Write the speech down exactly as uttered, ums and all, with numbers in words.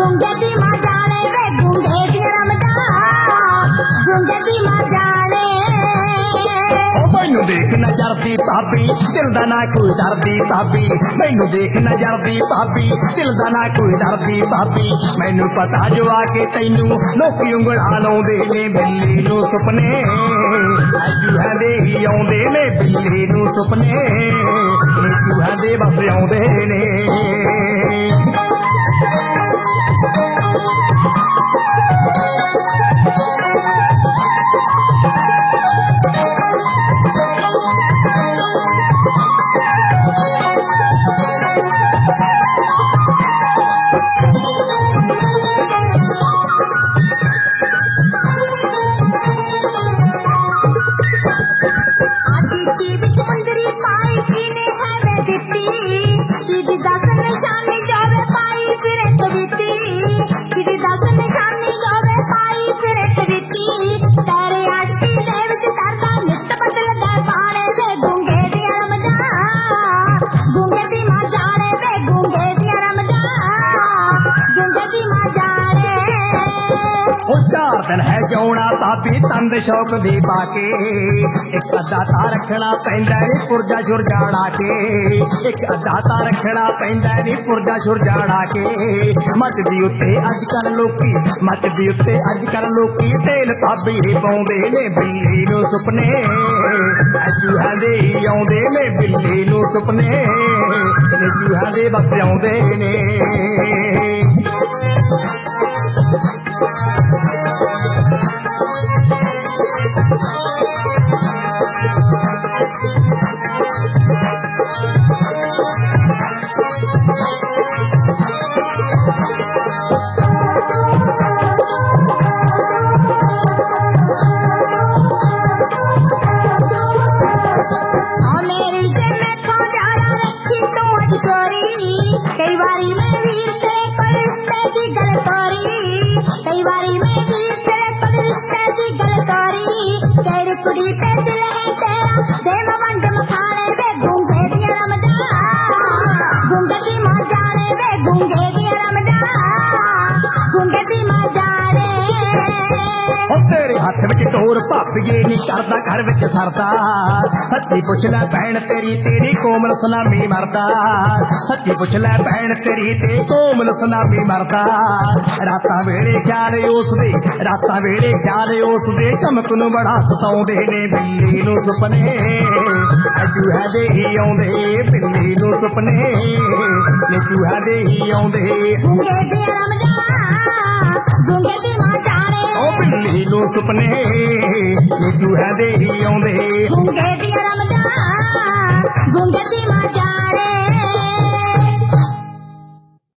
गूंगे दी मां जाने वे गूंगे दी रमदा गूंगे दी मां जाने मैनू देख न जरदी भाभी दिल दा ना कोई डरदी भाभी मैनू देख न जरदी भाभी दिल दा ना कोई डरदी भाभी मैनू पता जो आके तैनू लोकी उंगला लाउंदे ने बिल्ली नू सुपने चूहा दे ही आउंदे ने बिल्ली नू सुपने चूहा दे बस आउंदे ने दिन है जाना भाभी तंद शौक दी बाके एक अद्धा ता रखना पैंदा नी पुरजा छुरजाड़ा के एक अद्धा ता रखना पैंदा नी पुरजा छुरजाड़ा के मचदी उत्ते अजकल लोकी मचदी उत्ते अजकल लोकी तेल भाभी ही पाउंदे ने बिल्ली नू सुपने चूहा दे ही आउंदे ने बिल्ली नू सुपने चूहा दे बस आउंदे ने हथ विच टोर भापीए नी करदा घर विच सरदा सच्ची पुछ लै भैन तेरी तेरी कोमल सलामी मरदा सच्ची पुछ लै भैन तेरी ते कोमल सलामी मरदा रातां वेले ख्याल उस दे रातां वेले ख्याल उस दे चमक नू बड़ा सताउंदे ने बिल्ली नू सुपने चूहा दे ही आउंदे बिल्ली नू सुपने ने चूहा दे ही आउंदे गूंगे दी रमदा गूंगे दी मां जाने बिल्ली नू सुपने चूहा दे ही आउंदे